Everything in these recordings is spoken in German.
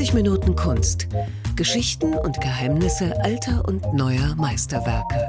30 Minuten Kunst. Geschichten und Geheimnisse alter und neuer Meisterwerke.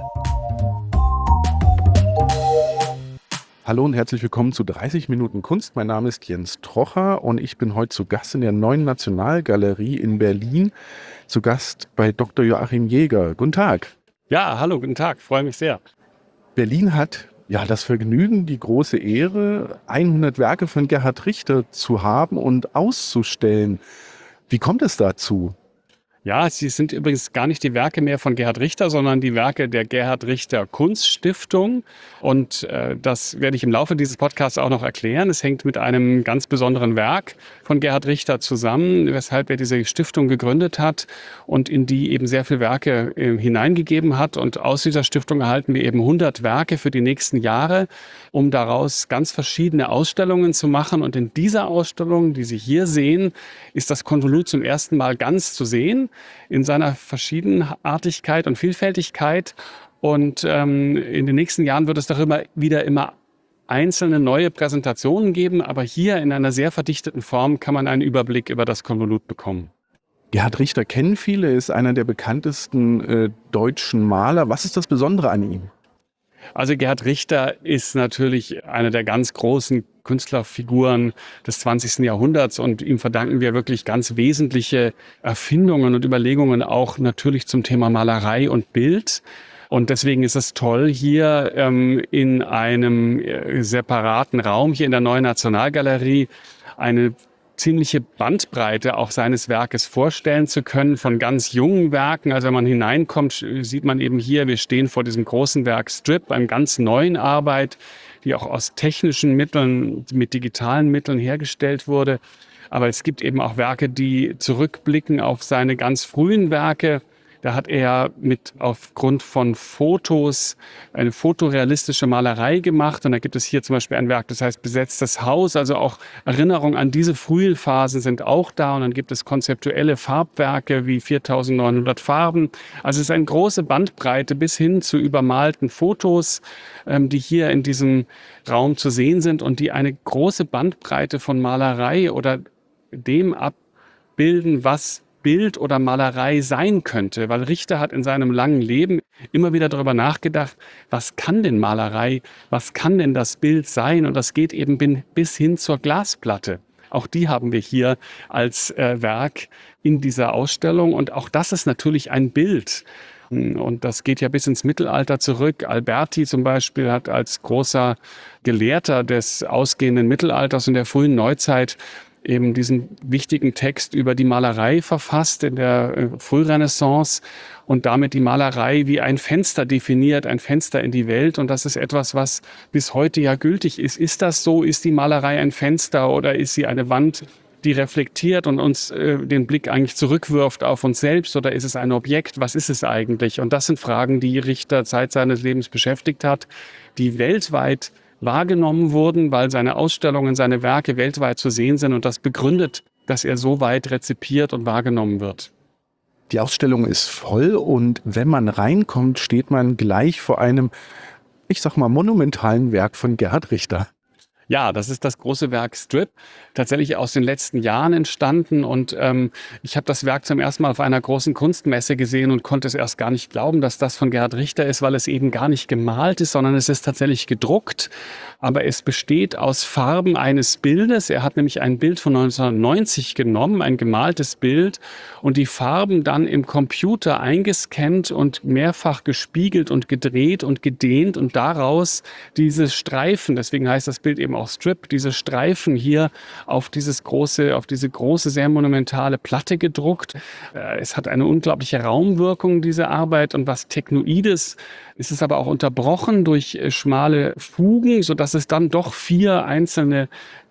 Hallo und herzlich willkommen zu 30 Minuten Kunst. Mein Name ist Jens Trocher und ich bin heute zu Gast in der Neuen Nationalgalerie in Berlin. Zu Gast bei Dr. Joachim Jäger. Guten Tag. Ja, hallo, guten Tag, freue mich sehr. Berlin hat das Vergnügen, die große Ehre, 100 Werke von Gerhard Richter zu haben und auszustellen. Wie kommt es dazu? Ja, sie sind übrigens gar nicht die Werke mehr von Gerhard Richter, sondern die Werke der Gerhard Richter Kunststiftung. Und das werde ich im Laufe dieses Podcasts auch noch erklären. Es hängt mit einem ganz besonderen Werk von Gerhard Richter zusammen, weshalb er diese Stiftung gegründet hat und in die eben sehr viele Werke hineingegeben hat. Und aus dieser Stiftung erhalten wir eben 100 Werke für die nächsten Jahre, um daraus ganz verschiedene Ausstellungen zu machen. Und in dieser Ausstellung, die Sie hier sehen, ist das Konvolut zum ersten Mal ganz zu sehen, in seiner Verschiedenartigkeit und Vielfältigkeit. Und in den nächsten Jahren wird es darüber immer einzelne neue Präsentationen geben. Aber hier in einer sehr verdichteten Form kann man einen Überblick über das Konvolut bekommen. Gerhard Richter kennen viele, ist einer der bekanntesten deutschen Maler. Was ist das Besondere an ihm? Also Gerhard Richter ist natürlich eine der ganz großen Künstlerfiguren des 20. Jahrhunderts und ihm verdanken wir wirklich ganz wesentliche Erfindungen und Überlegungen auch natürlich zum Thema Malerei und Bild. Und deswegen ist es toll, hier in einem separaten Raum, hier in der Neuen Nationalgalerie, eine ziemliche Bandbreite auch seines Werkes vorstellen zu können, von ganz jungen Werken. Also wenn man hineinkommt, sieht man eben hier, wir stehen vor diesem großen Werk Strip, einem ganz neuen Arbeit, die auch aus technischen Mitteln, mit digitalen Mitteln hergestellt wurde. Aber es gibt eben auch Werke, die zurückblicken auf seine ganz frühen Werke. Da hat er aufgrund von Fotos eine fotorealistische Malerei gemacht. Und da gibt es hier zum Beispiel ein Werk, das heißt Besetztes Haus. Also auch Erinnerungen an diese frühen Phasen sind auch da. Und dann gibt es konzeptuelle Farbwerke wie 4900 Farben. Also es ist eine große Bandbreite bis hin zu übermalten Fotos, die hier in diesem Raum zu sehen sind und die eine große Bandbreite von Malerei oder dem abbilden, was Bild oder Malerei sein könnte, weil Richter hat in seinem langen Leben immer wieder darüber nachgedacht, was kann denn Malerei, was kann denn das Bild sein? Und das geht eben bis hin zur Glasplatte. Auch die haben wir hier als Werk in dieser Ausstellung und auch das ist natürlich ein Bild. Und das geht ja bis ins Mittelalter zurück. Alberti zum Beispiel hat als großer Gelehrter des ausgehenden Mittelalters und der frühen Neuzeit eben diesen wichtigen Text über die Malerei verfasst in der Frührenaissance und damit die Malerei wie ein Fenster definiert, ein Fenster in die Welt. Und das ist etwas, was bis heute ja gültig ist. Ist das so? Ist die Malerei ein Fenster oder ist sie eine Wand, die reflektiert und uns den Blick eigentlich zurückwirft auf uns selbst? Oder ist es ein Objekt? Was ist es eigentlich? Und das sind Fragen, die Richter Zeit seines Lebens beschäftigt hat, die weltweit wahrgenommen wurden, weil seine Ausstellungen, seine Werke weltweit zu sehen sind und das begründet, dass er so weit rezipiert und wahrgenommen wird. Die Ausstellung ist voll und wenn man reinkommt, steht man gleich vor einem, ich sag mal, monumentalen Werk von Gerhard Richter. Ja, das ist das große Werk Strip, tatsächlich aus den letzten Jahren entstanden und ich habe das Werk zum ersten Mal auf einer großen Kunstmesse gesehen und konnte es erst gar nicht glauben, dass das von Gerhard Richter ist, weil es eben gar nicht gemalt ist, sondern es ist tatsächlich gedruckt, aber es besteht aus Farben eines Bildes. Er hat nämlich ein Bild von 1990 genommen, ein gemaltes Bild und die Farben dann im Computer eingescannt und mehrfach gespiegelt und gedreht und gedehnt und daraus diese Streifen, deswegen heißt das Bild eben auch Strip, diese Streifen hier auf diese große, sehr monumentale Platte gedruckt. Es hat eine unglaubliche Raumwirkung, diese Arbeit. Und was Technoides ist es aber auch unterbrochen durch schmale Fugen, sodass es dann doch 4 einzelne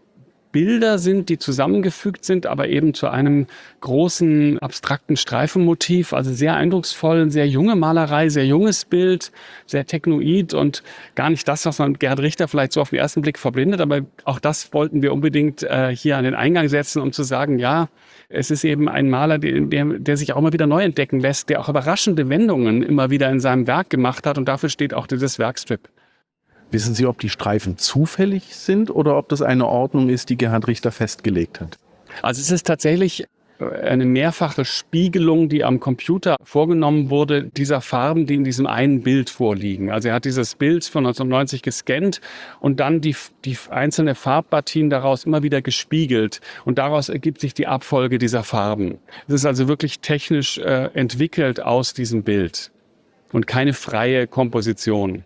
Bilder sind, die zusammengefügt sind, aber eben zu einem großen abstrakten Streifenmotiv. Also sehr eindrucksvoll, sehr junge Malerei, sehr junges Bild, sehr technoid und gar nicht das, was man Gerhard Richter vielleicht so auf den ersten Blick verbindet. Aber auch das wollten wir unbedingt hier an den Eingang setzen, um zu sagen, ja, es ist eben ein Maler, der sich auch immer wieder neu entdecken lässt, der auch überraschende Wendungen immer wieder in seinem Werk gemacht hat und dafür steht auch dieses Werkstrip. Wissen Sie, ob die Streifen zufällig sind oder ob das eine Ordnung ist, die Gerhard Richter festgelegt hat? Also es ist tatsächlich eine mehrfache Spiegelung, die am Computer vorgenommen wurde, dieser Farben, die in diesem einen Bild vorliegen. Also er hat dieses Bild von 1990 gescannt und dann die einzelnen Farbpartien daraus immer wieder gespiegelt. Und daraus ergibt sich die Abfolge dieser Farben. Es ist also wirklich technisch entwickelt aus diesem Bild und keine freie Komposition.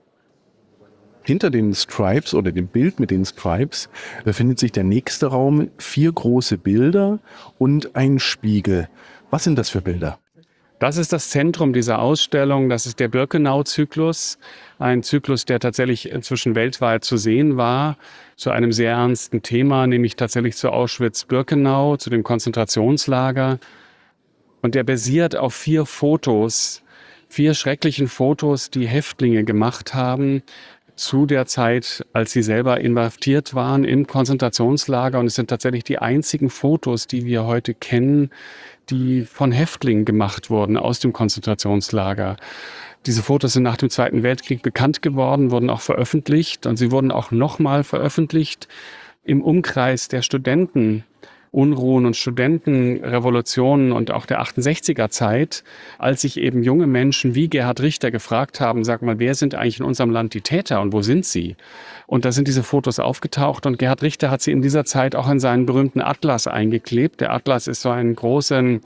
Hinter den Stripes oder dem Bild mit den Stripes befindet sich der nächste Raum, 4 große Bilder und ein Spiegel. Was sind das für Bilder? Das ist das Zentrum dieser Ausstellung. Das ist der Birkenau-Zyklus. Ein Zyklus, der tatsächlich inzwischen weltweit zu sehen war, zu einem sehr ernsten Thema, nämlich tatsächlich zu Auschwitz-Birkenau, zu dem Konzentrationslager. Und der basiert auf 4 Fotos, 4 schrecklichen Fotos, die Häftlinge gemacht haben zu der Zeit, als sie selber inhaftiert waren im Konzentrationslager. Und es sind tatsächlich die einzigen Fotos, die wir heute kennen, die von Häftlingen gemacht wurden aus dem Konzentrationslager. Diese Fotos sind nach dem Zweiten Weltkrieg bekannt geworden, wurden auch veröffentlicht und sie wurden auch nochmal veröffentlicht im Umkreis der Studentenunruhen und Studentenrevolutionen und auch der 68er Zeit, als sich eben junge Menschen wie Gerhard Richter gefragt haben, sag mal, wer sind eigentlich in unserem Land die Täter und wo sind sie? Und da sind diese Fotos aufgetaucht und Gerhard Richter hat sie in dieser Zeit auch in seinen berühmten Atlas eingeklebt. Der Atlas ist so eine große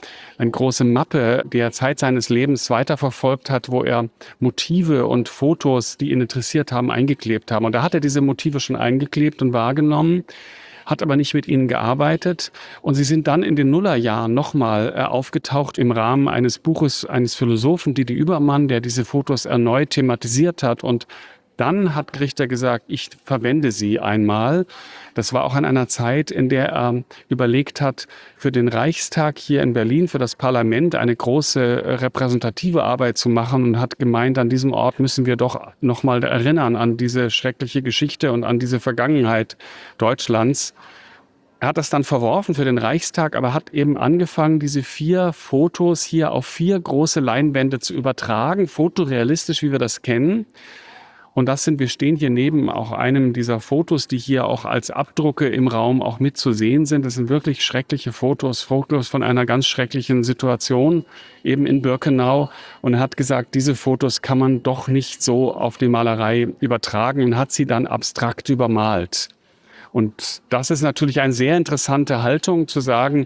Mappe, die er Zeit seines Lebens weiterverfolgt hat, wo er Motive und Fotos, die ihn interessiert haben, eingeklebt haben. Und da hat er diese Motive schon eingeklebt und wahrgenommen, hat aber nicht mit ihnen gearbeitet. Und sie sind dann in den Nullerjahren nochmal aufgetaucht im Rahmen eines Buches eines Philosophen, Didi Übermann, der diese Fotos erneut thematisiert hat. Und dann hat Richter gesagt, ich verwende sie einmal. Das war auch in einer Zeit, in der er überlegt hat, für den Reichstag hier in Berlin, für das Parlament, eine große repräsentative Arbeit zu machen und hat gemeint, an diesem Ort müssen wir doch nochmal erinnern an diese schreckliche Geschichte und an diese Vergangenheit Deutschlands. Er hat das dann verworfen für den Reichstag, aber hat eben angefangen, diese 4 Fotos hier auf 4 große Leinwände zu übertragen, fotorealistisch, wie wir das kennen. Und wir stehen hier neben auch einem dieser Fotos, die hier auch als Abdrucke im Raum auch mitzusehen sind. Das sind wirklich schreckliche Fotos von einer ganz schrecklichen Situation eben in Birkenau. Und er hat gesagt, diese Fotos kann man doch nicht so auf die Malerei übertragen und hat sie dann abstrakt übermalt. Und das ist natürlich eine sehr interessante Haltung, zu sagen,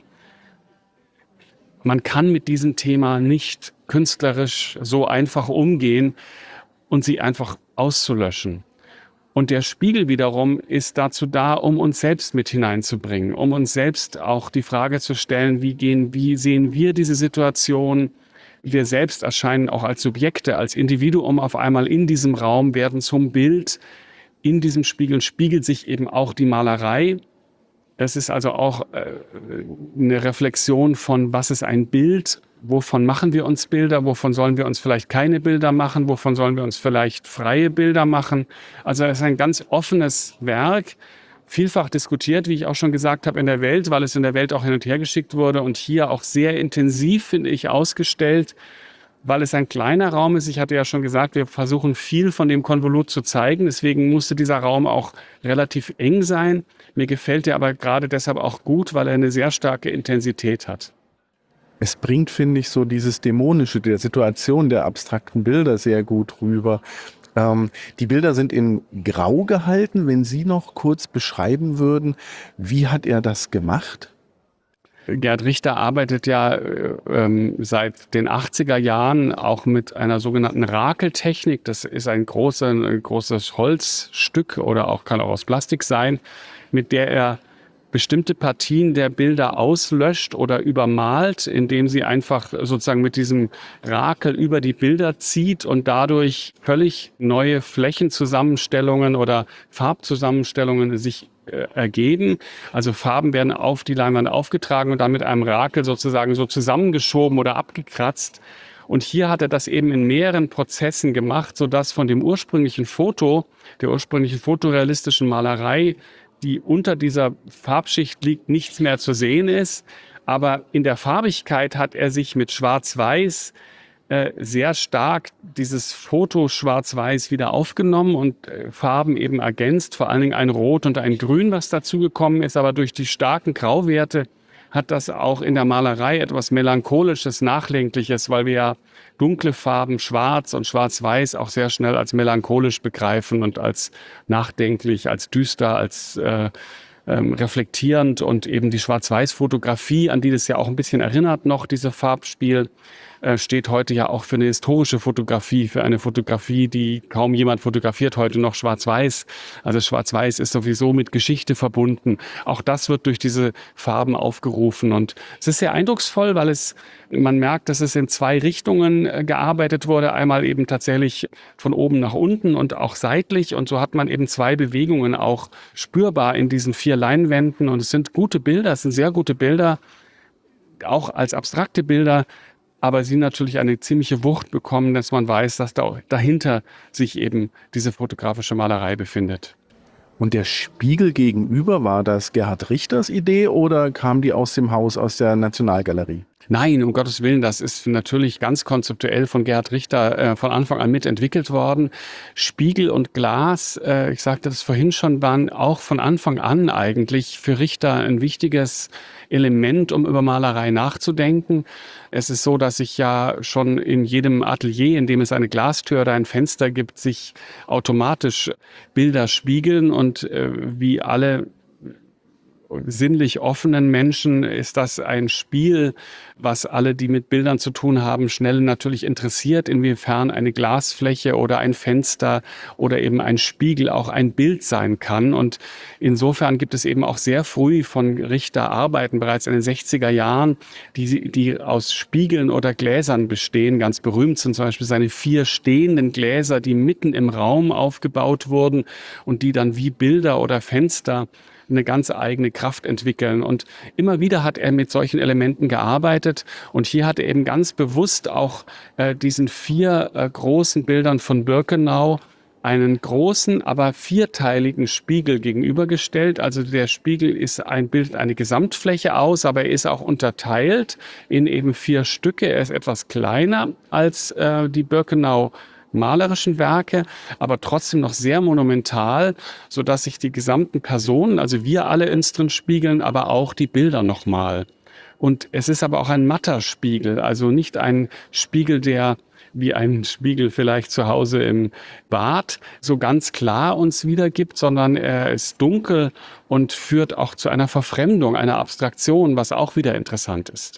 man kann mit diesem Thema nicht künstlerisch so einfach umgehen und sie einfach auszulöschen. Und der Spiegel wiederum ist dazu da, um uns selbst mit hineinzubringen, um uns selbst auch die Frage zu stellen, wie sehen wir diese Situation? Wir selbst erscheinen auch als Subjekte, als Individuum auf einmal in diesem Raum, werden zum Bild. In diesem Spiegel spiegelt sich eben auch die Malerei. Es ist also auch eine Reflexion von, was ist ein Bild? Wovon machen wir uns Bilder? Wovon sollen wir uns vielleicht keine Bilder machen? Wovon sollen wir uns vielleicht freie Bilder machen? Also es ist ein ganz offenes Werk, vielfach diskutiert, wie ich auch schon gesagt habe, in der Welt, weil es in der Welt auch hin und her geschickt wurde und hier auch sehr intensiv, finde ich, ausgestellt, weil es ein kleiner Raum ist. Ich hatte ja schon gesagt, wir versuchen viel von dem Konvolut zu zeigen. Deswegen musste dieser Raum auch relativ eng sein. Mir gefällt er aber gerade deshalb auch gut, weil er eine sehr starke Intensität hat. Es bringt, finde ich, so dieses Dämonische der Situation der abstrakten Bilder sehr gut rüber. Die Bilder sind in Grau gehalten. Wenn Sie noch kurz beschreiben würden, wie hat er das gemacht? Gerhard Richter arbeitet ja seit den 80er Jahren auch mit einer sogenannten Rakeltechnik. Das ist ein großes Holzstück oder kann auch aus Plastik sein, mit der er bestimmte Partien der Bilder auslöscht oder übermalt, indem sie einfach sozusagen mit diesem Rakel über die Bilder zieht und dadurch völlig neue Flächenzusammenstellungen oder Farbzusammenstellungen sich ergeben. Also Farben werden auf die Leinwand aufgetragen und dann mit einem Rakel sozusagen so zusammengeschoben oder abgekratzt. Und hier hat er das eben in mehreren Prozessen gemacht, sodass von dem ursprünglichen Foto, der ursprünglichen fotorealistischen Malerei, die unter dieser Farbschicht liegt, nichts mehr zu sehen ist. Aber in der Farbigkeit hat er sich mit Schwarz-Weiß sehr stark dieses Foto Schwarz-Weiß wieder aufgenommen und Farben eben ergänzt, vor allen Dingen ein Rot und ein Grün, was dazugekommen ist. Aber durch die starken Grauwerte hat das auch in der Malerei etwas Melancholisches, Nachdenkliches, weil wir ja dunkle Farben, Schwarz und Schwarz-Weiß, auch sehr schnell als melancholisch begreifen und als nachdenklich, als düster, als reflektierend, und eben die Schwarz-Weiß-Fotografie, an die das ja auch ein bisschen erinnert noch, diese Farbspiel, steht heute ja auch für eine historische Fotografie, für eine Fotografie, die kaum jemand fotografiert heute noch, Schwarz-Weiß. Also Schwarz-Weiß ist sowieso mit Geschichte verbunden. Auch das wird durch diese Farben aufgerufen, und es ist sehr eindrucksvoll, weil man merkt, dass es in zwei Richtungen gearbeitet wurde. Einmal eben tatsächlich von oben nach unten und auch seitlich, und so hat man eben zwei Bewegungen auch spürbar in diesen 4 Leinwänden, und es sind gute Bilder, es sind sehr gute Bilder, auch als abstrakte Bilder, aber sie natürlich eine ziemliche Wucht bekommen, dass man weiß, dass dahinter sich eben diese fotografische Malerei befindet. Und der Spiegel gegenüber, war das Gerhard Richters Idee oder kam die aus dem Haus, aus der Nationalgalerie? Nein, um Gottes Willen, das ist natürlich ganz konzeptuell von Gerhard Richter von Anfang an mitentwickelt worden. Spiegel und Glas, ich sagte das vorhin schon, waren auch von Anfang an eigentlich für Richter ein wichtiges Element, um über Malerei nachzudenken. Es ist so, dass sich ja schon in jedem Atelier, in dem es eine Glastür oder ein Fenster gibt, sich automatisch Bilder spiegeln, und wie alle sinnlich offenen Menschen ist das ein Spiel, was alle, die mit Bildern zu tun haben, schnell natürlich interessiert, inwiefern eine Glasfläche oder ein Fenster oder eben ein Spiegel auch ein Bild sein kann. Und insofern gibt es eben auch sehr früh von Richter Arbeiten, bereits in den 60er Jahren, die aus Spiegeln oder Gläsern bestehen. Ganz berühmt sind zum Beispiel seine 4 stehenden Gläser, die mitten im Raum aufgebaut wurden und die dann wie Bilder oder Fenster eine ganz eigene Kraft entwickeln. Und immer wieder hat er mit solchen Elementen gearbeitet. Und hier hat er eben ganz bewusst auch diesen 4 großen Bildern von Birkenau einen großen, aber vierteiligen Spiegel gegenübergestellt. Also der Spiegel bildet eine Gesamtfläche aus, aber er ist auch unterteilt in eben 4 Stücke. Er ist etwas kleiner als die Birkenau malerischen Werke, aber trotzdem noch sehr monumental, sodass sich die gesamten Personen, also wir alle uns drin spiegeln, aber auch die Bilder nochmal. Und es ist aber auch ein matter Spiegel, also nicht ein Spiegel, der wie ein Spiegel vielleicht zu Hause im Bad so ganz klar uns wiedergibt, sondern er ist dunkel und führt auch zu einer Verfremdung, einer Abstraktion, was auch wieder interessant ist.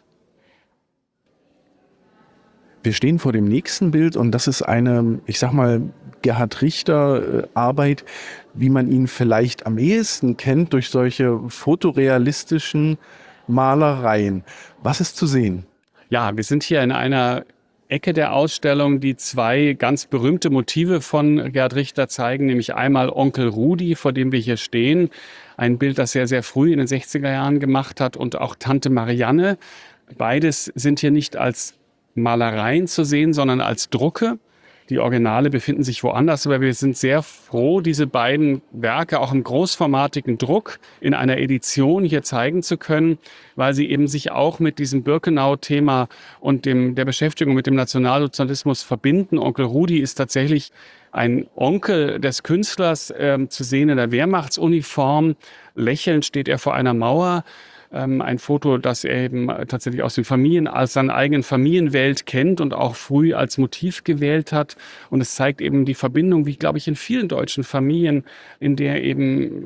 Wir stehen vor dem nächsten Bild, und das ist eine, ich sag mal, Gerhard Richter Arbeit, wie man ihn vielleicht am ehesten kennt durch solche fotorealistischen Malereien. Was ist zu sehen? Ja, wir sind hier in einer Ecke der Ausstellung, die 2 ganz berühmte Motive von Gerhard Richter zeigen, nämlich einmal Onkel Rudi, vor dem wir hier stehen, ein Bild, das sehr, sehr früh in den 60er Jahren gemacht hat, und auch Tante Marianne. Beides sind hier nicht als Malereien zu sehen, sondern als Drucke. Die Originale befinden sich woanders, aber wir sind sehr froh, diese beiden Werke auch im großformatigen Druck in einer Edition hier zeigen zu können, weil sie eben sich auch mit diesem Birkenau-Thema und der Beschäftigung mit dem Nationalsozialismus verbinden. Onkel Rudi ist tatsächlich ein Onkel des Künstlers, zu sehen in der Wehrmachtsuniform. Lächelnd steht er vor einer Mauer. Ein Foto, das er eben tatsächlich aus seiner eigenen Familienwelt kennt und auch früh als Motiv gewählt hat. Und es zeigt eben die Verbindung, wie, glaube ich, in vielen deutschen Familien, in der eben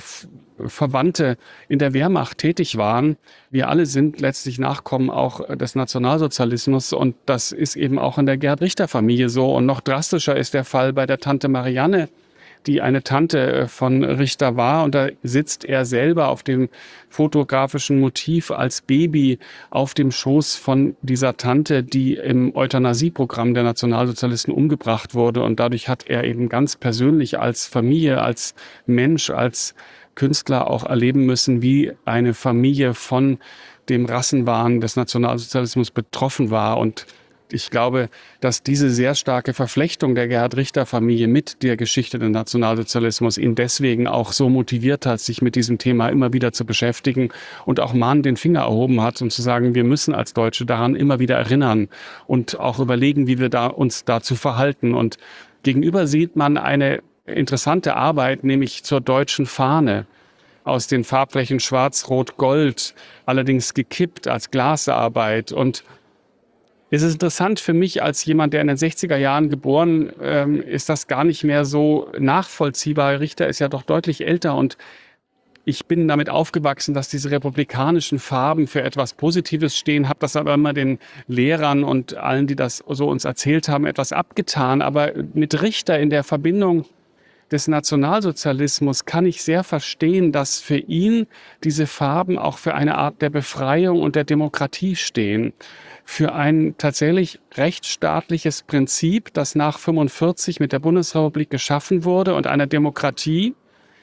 Verwandte in der Wehrmacht tätig waren. Wir alle sind letztlich Nachkommen auch des Nationalsozialismus, und das ist eben auch in der Gerhard-Richter-Familie so. Und noch drastischer ist der Fall bei der Tante Marianne, die eine Tante von Richter war, und da sitzt er selber auf dem fotografischen Motiv als Baby auf dem Schoß von dieser Tante, die im Euthanasieprogramm der Nationalsozialisten umgebracht wurde, und dadurch hat er eben ganz persönlich als Familie, als Mensch, als Künstler auch erleben müssen, wie eine Familie von dem Rassenwahn des Nationalsozialismus betroffen war. Und ich glaube, dass diese sehr starke Verflechtung der Gerhard-Richter-Familie mit der Geschichte des Nationalsozialismus ihn deswegen auch so motiviert hat, sich mit diesem Thema immer wieder zu beschäftigen und auch mahnend den Finger erhoben hat, um zu sagen, wir müssen als Deutsche daran immer wieder erinnern und auch überlegen, wie wir uns dazu verhalten. Und gegenüber sieht man eine interessante Arbeit, nämlich zur deutschen Fahne. aus den Farbflächen Schwarz, Rot, Gold, allerdings gekippt als Glasarbeit. Und es ist interessant für mich als jemand, der in den 60er Jahren geboren ist, das gar nicht mehr so nachvollziehbar. Richter ist ja doch deutlich älter und ich bin damit aufgewachsen, dass diese republikanischen Farben für etwas Positives stehen, habe das aber immer den Lehrern und allen, die das so uns erzählt haben, etwas abgetan. Aber mit Richter in der Verbindung des Nationalsozialismus kann ich sehr verstehen, dass für ihn diese Farben auch für eine Art der Befreiung und der Demokratie stehen. Für ein tatsächlich rechtsstaatliches Prinzip, das nach 1945 mit der Bundesrepublik geschaffen wurde und einer Demokratie,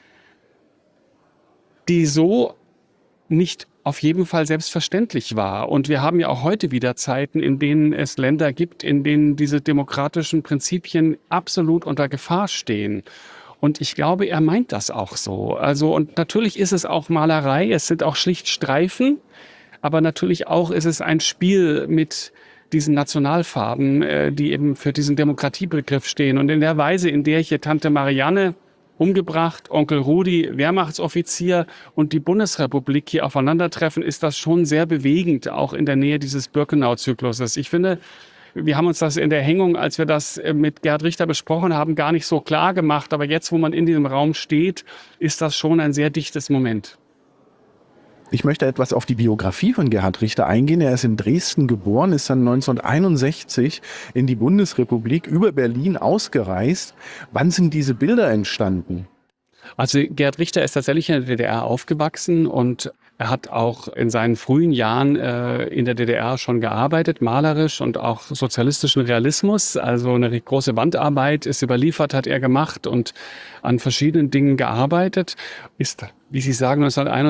die so nicht auf jeden Fall selbstverständlich war. Und wir haben ja auch heute wieder Zeiten, in denen es Länder gibt, in denen diese demokratischen Prinzipien absolut unter Gefahr stehen. Und ich glaube, er meint das auch so. Also, und natürlich ist es auch Malerei, es sind auch schlicht Streifen, aber natürlich auch ist es ein Spiel mit diesen Nationalfarben, die eben für diesen Demokratiebegriff stehen. Und in der Weise, in der hier Tante Marianne umgebracht, Onkel Rudi, Wehrmachtsoffizier und die Bundesrepublik hier aufeinandertreffen, ist das schon sehr bewegend, auch in der Nähe dieses Birkenau-Zykluses. Ich finde, wir haben uns das in der Hängung, als wir das mit Gerhard Richter besprochen haben, gar nicht so klar gemacht. Aber jetzt, wo man in diesem Raum steht, ist das schon ein sehr dichtes Moment. Ich möchte etwas auf die Biografie von Gerhard Richter eingehen. Er ist in Dresden geboren, ist dann 1961 in die Bundesrepublik über Berlin ausgereist. Wann sind diese Bilder entstanden? Also Gerhard Richter ist tatsächlich in der DDR aufgewachsen und er hat auch in seinen frühen Jahren in der DDR schon gearbeitet, malerisch und auch sozialistischen Realismus. Also eine große Wandarbeit ist überliefert, hat er gemacht und an verschiedenen Dingen gearbeitet. Ist, wie Sie sagen,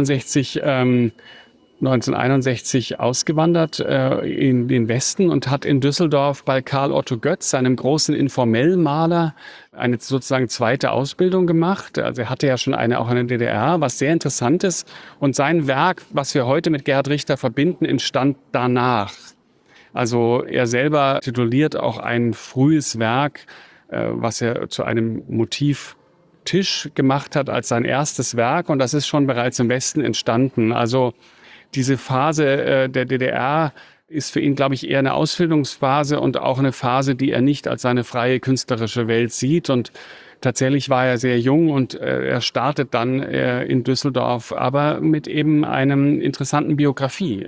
1961 ausgewandert in den Westen und hat in Düsseldorf bei Karl Otto Götz, einem großen Informellmaler, eine sozusagen zweite Ausbildung gemacht. Also er hatte ja schon eine auch in der DDR, was sehr interessant ist. Und sein Werk, was wir heute mit Gerhard Richter verbinden, entstand danach. Also er selber tituliert auch ein frühes Werk, was er zu einem Motivtisch gemacht hat als sein erstes Werk. Und das ist schon bereits im Westen entstanden. Also diese Phase der DDR ist für ihn, glaube ich, eher eine Ausbildungsphase und auch eine Phase, die er nicht als seine freie künstlerische Welt sieht. Und tatsächlich war er sehr jung und er startet dann in Düsseldorf, aber mit eben einem interessanten Biografie.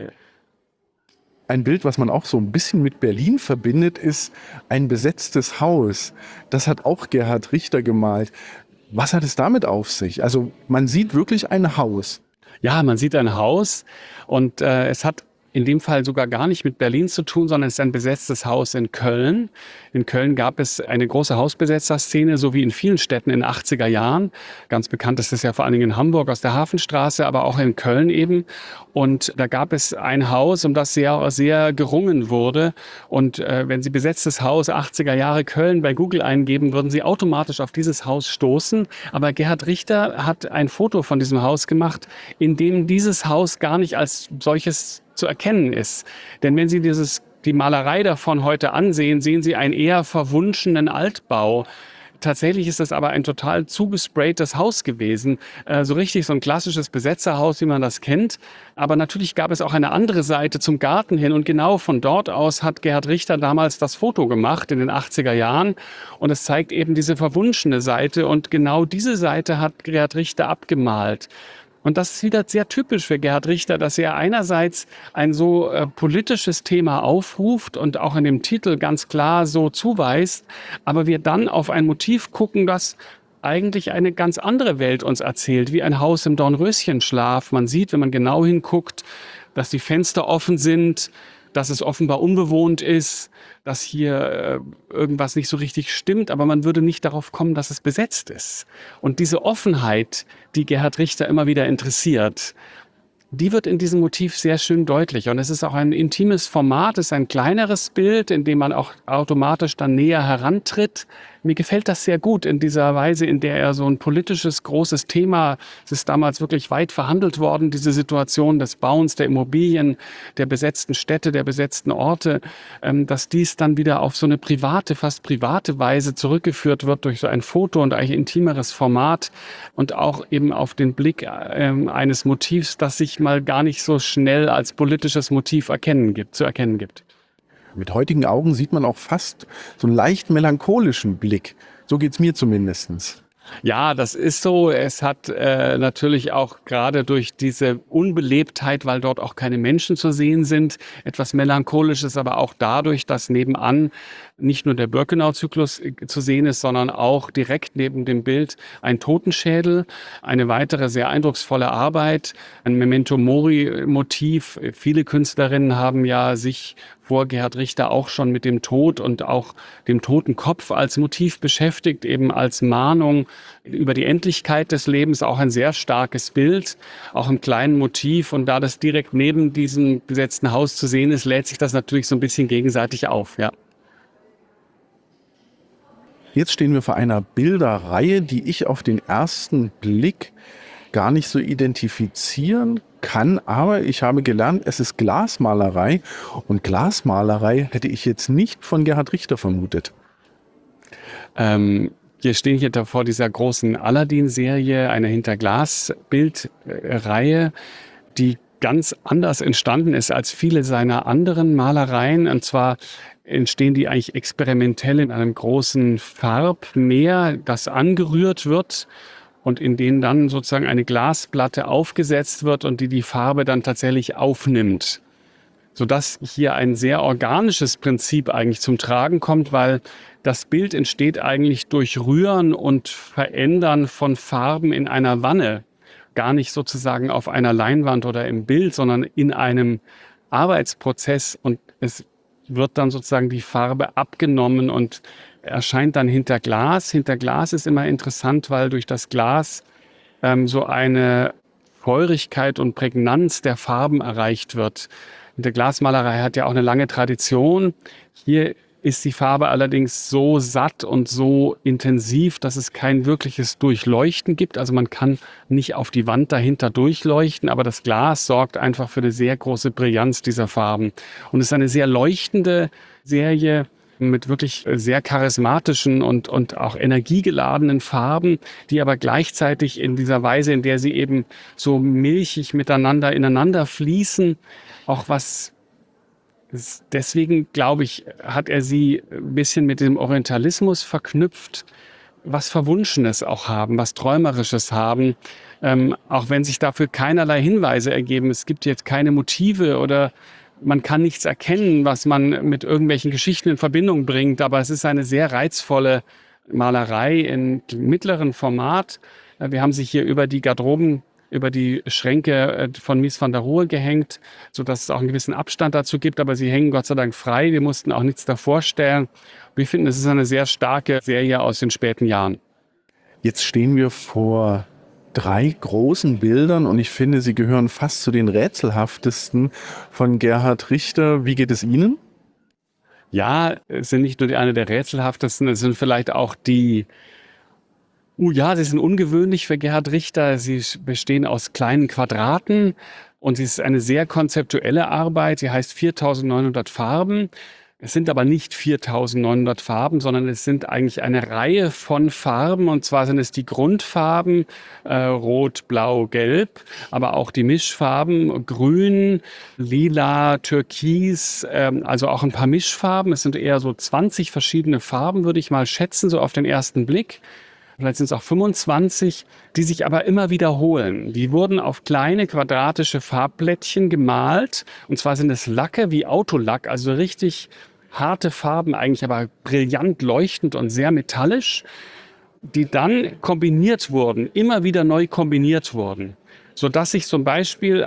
Ein Bild, was man auch so ein bisschen mit Berlin verbindet, ist ein besetztes Haus. Das hat auch Gerhard Richter gemalt. Was hat es damit auf sich? Also man sieht wirklich ein Haus. Ja, man sieht ein Haus und es hat in dem Fall sogar gar nicht mit Berlin zu tun, sondern es ist ein besetztes Haus in Köln. In Köln gab es eine große Hausbesetzerszene, so wie in vielen Städten in den 80er Jahren. Ganz bekannt ist es ja vor allen Dingen in Hamburg aus der Hafenstraße, aber auch in Köln eben. Und da gab es ein Haus, um das sehr, sehr gerungen wurde. Und wenn Sie besetztes Haus 80er Jahre Köln bei Google eingeben, würden Sie automatisch auf dieses Haus stoßen. Aber Gerhard Richter hat ein Foto von diesem Haus gemacht, in dem dieses Haus gar nicht als solches zu erkennen ist. Denn wenn Sie die Malerei davon heute ansehen, sehen Sie einen eher verwunschenen Altbau. Tatsächlich ist das aber ein total zugespraytes Haus gewesen. So richtig so ein klassisches Besetzerhaus, wie man das kennt. Aber natürlich gab es auch eine andere Seite zum Garten hin. Und genau von dort aus hat Gerhard Richter damals das Foto gemacht in den 80er Jahren. Und es zeigt eben diese verwunschene Seite. Und genau diese Seite hat Gerhard Richter abgemalt. Und das ist wieder sehr typisch für Gerhard Richter, dass er einerseits ein so politisches Thema aufruft und auch in dem Titel ganz klar so zuweist, aber wir dann auf ein Motiv gucken, das eigentlich eine ganz andere Welt uns erzählt, wie ein Haus im Dornröschenschlaf. Man sieht, wenn man genau hinguckt, dass die Fenster offen sind, dass es offenbar unbewohnt ist, dass hier irgendwas nicht so richtig stimmt, aber man würde nicht darauf kommen, dass es besetzt ist. Und diese Offenheit, die Gerhard Richter immer wieder interessiert, die wird in diesem Motiv sehr schön deutlich. Und es ist auch ein intimes Format, es ist ein kleineres Bild, in dem man auch automatisch dann näher herantritt. mir gefällt das sehr gut in dieser Weise, in der er so ein politisches, großes Thema, es ist damals wirklich weit verhandelt worden, diese Situation des Bauens der Immobilien, der besetzten Städte, der besetzten Orte, dass dies dann wieder auf so eine private, fast private Weise zurückgeführt wird durch so ein Foto und ein intimeres Format und auch eben auf den Blick eines Motivs, das sich mal gar nicht so schnell als politisches Motiv zu erkennen gibt. Mit heutigen Augen sieht man auch fast so einen leicht melancholischen Blick. So geht's mir zumindest. Ja, das ist so. Es hat natürlich auch gerade durch diese Unbelebtheit, weil dort auch keine Menschen zu sehen sind, etwas Melancholisches, aber auch dadurch, dass nebenan nicht nur der Birkenau-Zyklus zu sehen ist, sondern auch direkt neben dem Bild ein Totenschädel, eine weitere sehr eindrucksvolle Arbeit, ein Memento-Mori-Motiv. Viele Künstlerinnen haben ja sich vor Gerhard Richter auch schon mit dem Tod und auch dem toten Kopf als Motiv beschäftigt, eben als Mahnung über die Endlichkeit des Lebens, auch ein sehr starkes Bild, auch im kleinen Motiv. Und da das direkt neben diesem besetzten Haus zu sehen ist, lädt sich das natürlich so ein bisschen gegenseitig auf, ja. Jetzt stehen wir vor einer Bilderreihe, die ich auf den ersten Blick gar nicht so identifizieren kann, aber ich habe gelernt, es ist Glasmalerei und Glasmalerei hätte ich jetzt nicht von Gerhard Richter vermutet. Wir stehen hier vor dieser großen Aladdin-Serie, einer Hinterglas-Bildreihe, die ganz anders entstanden ist als viele seiner anderen Malereien. Und zwar entstehen die eigentlich experimentell in einem großen Farbmeer, das angerührt wird und in denen dann sozusagen eine Glasplatte aufgesetzt wird und die Farbe dann tatsächlich aufnimmt. Sodass hier ein sehr organisches Prinzip eigentlich zum Tragen kommt, weil das Bild entsteht eigentlich durch Rühren und Verändern von Farben in einer Wanne. Gar nicht sozusagen auf einer Leinwand oder im Bild, sondern in einem Arbeitsprozess und es wird dann sozusagen die Farbe abgenommen und erscheint dann hinter Glas. Hinter Glas ist immer interessant, weil durch das Glas so eine Feurigkeit und Prägnanz der Farben erreicht wird. Die Glasmalerei hat ja auch eine lange Tradition. Hier ist die Farbe allerdings so satt und so intensiv, dass es kein wirkliches Durchleuchten gibt. Also man kann nicht auf die Wand dahinter durchleuchten, aber das Glas sorgt einfach für eine sehr große Brillanz dieser Farben. Und es ist eine sehr leuchtende Serie mit wirklich sehr charismatischen und auch energiegeladenen Farben, die aber gleichzeitig in dieser Weise, in der sie eben so milchig miteinander ineinander fließen, auch was. Deswegen, glaube ich, hat er sie ein bisschen mit dem Orientalismus verknüpft, was Verwunschenes auch haben, was Träumerisches haben, auch wenn sich dafür keinerlei Hinweise ergeben. Es gibt jetzt keine Motive oder man kann nichts erkennen, was man mit irgendwelchen Geschichten in Verbindung bringt, aber es ist eine sehr reizvolle Malerei in mittleren Format. Wir haben sie hier über die Garderoben, über die Schränke von Mies van der Rohe gehängt, sodass es auch einen gewissen Abstand dazu gibt. Aber sie hängen Gott sei Dank frei. Wir mussten auch nichts davor stellen. Wir finden, es ist eine sehr starke Serie aus den späten Jahren. Jetzt stehen wir vor 3 großen Bildern und ich finde, sie gehören fast zu den rätselhaftesten von Gerhard Richter. Wie geht es Ihnen? Ja, es sind nicht nur eine der rätselhaftesten, es sind vielleicht auch die. Ja, sie sind ungewöhnlich für Gerhard Richter. Sie bestehen aus kleinen Quadraten und sie ist eine sehr konzeptuelle Arbeit. Sie heißt 4.900 Farben. Es sind aber nicht 4.900 Farben, sondern es sind eigentlich eine Reihe von Farben. Und zwar sind es die Grundfarben, Rot, Blau, Gelb, aber auch die Mischfarben, Grün, Lila, Türkis, also auch ein paar Mischfarben. Es sind eher so 20 verschiedene Farben, würde ich mal schätzen, so auf den ersten Blick. Vielleicht sind es auch 25, die sich aber immer wiederholen. Die wurden auf kleine quadratische Farbblättchen gemalt. Und zwar sind es Lacke wie Autolack, also richtig harte Farben eigentlich, aber brillant leuchtend und sehr metallisch, die dann kombiniert wurden, immer wieder neu kombiniert wurden, sodass sich zum Beispiel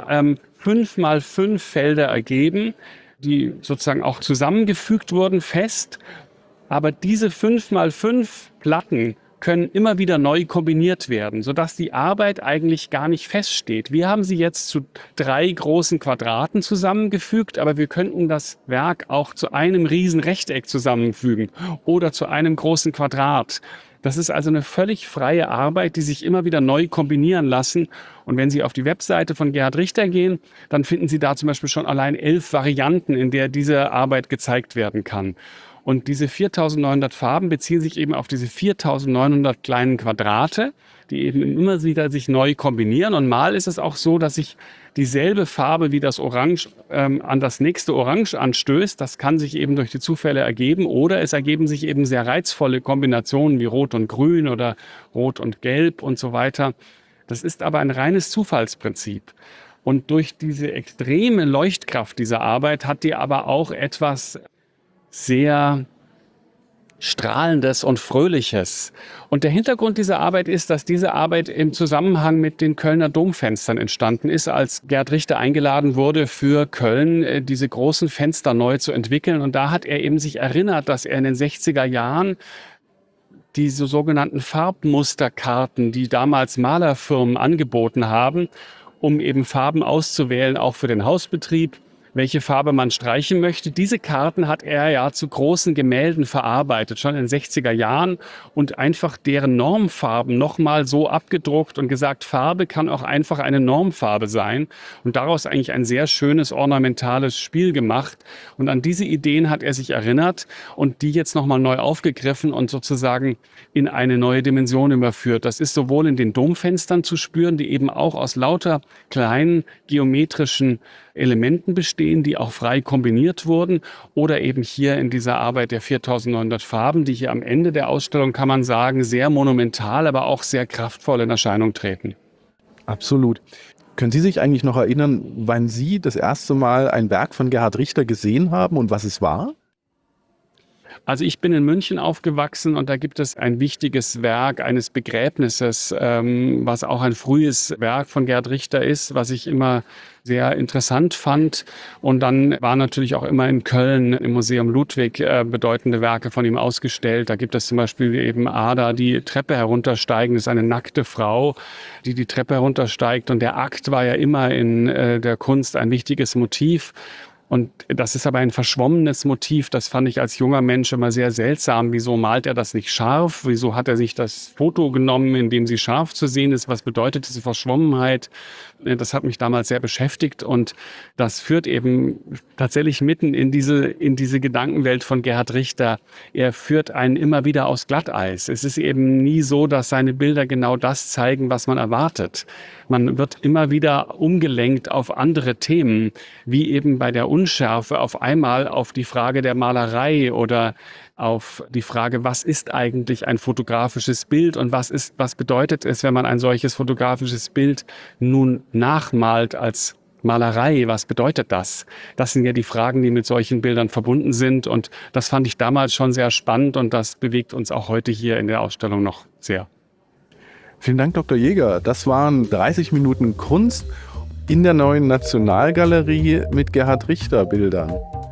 5x5 Felder ergeben, die sozusagen auch zusammengefügt wurden, fest. Aber diese 5x5 Platten können immer wieder neu kombiniert werden, sodass die Arbeit eigentlich gar nicht feststeht. Wir haben sie jetzt zu 3 großen Quadraten zusammengefügt, aber wir könnten das Werk auch zu einem riesen Rechteck zusammenfügen oder zu einem großen Quadrat. Das ist also eine völlig freie Arbeit, die sich immer wieder neu kombinieren lassen. Und wenn Sie auf die Webseite von Gerhard Richter gehen, dann finden Sie da zum Beispiel schon allein 11 Varianten, in der diese Arbeit gezeigt werden kann. Und diese 4.900 Farben beziehen sich eben auf diese 4.900 kleinen Quadrate, die eben immer wieder sich neu kombinieren. Und mal ist es auch so, dass sich dieselbe Farbe wie das Orange an das nächste Orange anstößt. Das kann sich eben durch die Zufälle ergeben. Oder es ergeben sich eben sehr reizvolle Kombinationen wie Rot und Grün oder Rot und Gelb und so weiter. Das ist aber ein reines Zufallsprinzip. Und durch diese extreme Leuchtkraft dieser Arbeit hat die aber auch etwas sehr Strahlendes und Fröhliches. Und der Hintergrund dieser Arbeit ist, dass diese Arbeit im Zusammenhang mit den Kölner Domfenstern entstanden ist, als Gerhard Richter eingeladen wurde, für Köln diese großen Fenster neu zu entwickeln. Und da hat er eben sich erinnert, dass er in den 60er Jahren diese sogenannten Farbmusterkarten, die damals Malerfirmen angeboten haben, um eben Farben auszuwählen, auch für den Hausbetrieb, welche Farbe man streichen möchte. Diese Karten hat er ja zu großen Gemälden verarbeitet, schon in den 60er Jahren, und einfach deren Normfarben nochmal so abgedruckt und gesagt, Farbe kann auch einfach eine Normfarbe sein, und daraus eigentlich ein sehr schönes ornamentales Spiel gemacht. Und an diese Ideen hat er sich erinnert und die jetzt nochmal neu aufgegriffen und sozusagen in eine neue Dimension überführt. Das ist sowohl in den Domfenstern zu spüren, die eben auch aus lauter kleinen geometrischen Elementen bestehen, die auch frei kombiniert wurden, oder eben hier in dieser Arbeit der 4.900 Farben, die hier am Ende der Ausstellung, kann man sagen, sehr monumental, aber auch sehr kraftvoll in Erscheinung treten. Absolut. Können Sie sich eigentlich noch erinnern, wann Sie das erste Mal ein Werk von Gerhard Richter gesehen haben und was es war? Also ich bin in München aufgewachsen und da gibt es ein wichtiges Werk eines Begräbnisses, was auch ein frühes Werk von Gerhard Richter ist, was ich immer sehr interessant fand. Und dann waren natürlich auch immer in Köln im Museum Ludwig bedeutende Werke von ihm ausgestellt. Da gibt es zum Beispiel eben Ada, die Treppe heruntersteigen. Das ist eine nackte Frau, die die Treppe heruntersteigt. Und der Akt war ja immer in der Kunst ein wichtiges Motiv. Und das ist aber ein verschwommenes Motiv. Das fand ich als junger Mensch immer sehr seltsam. Wieso malt er das nicht scharf? Wieso hat er sich das Foto genommen, in dem sie scharf zu sehen ist? Was bedeutet diese Verschwommenheit? Das hat mich damals sehr beschäftigt. Und das führt eben tatsächlich mitten in diese Gedankenwelt von Gerhard Richter. Er führt einen immer wieder aus Glatteis. Es ist eben nie so, dass seine Bilder genau das zeigen, was man erwartet. Man wird immer wieder umgelenkt auf andere Themen, wie eben bei der Unschärfe auf einmal auf die Frage der Malerei oder auf die Frage, was ist eigentlich ein fotografisches Bild und was bedeutet es, wenn man ein solches fotografisches Bild nun nachmalt als Malerei, was bedeutet das? Das sind ja die Fragen, die mit solchen Bildern verbunden sind, und das fand ich damals schon sehr spannend und das bewegt uns auch heute hier in der Ausstellung noch sehr. Vielen Dank, Dr. Jäger. Das waren 30 Minuten Kunst in der Neuen Nationalgalerie mit Gerhard Richter Bildern.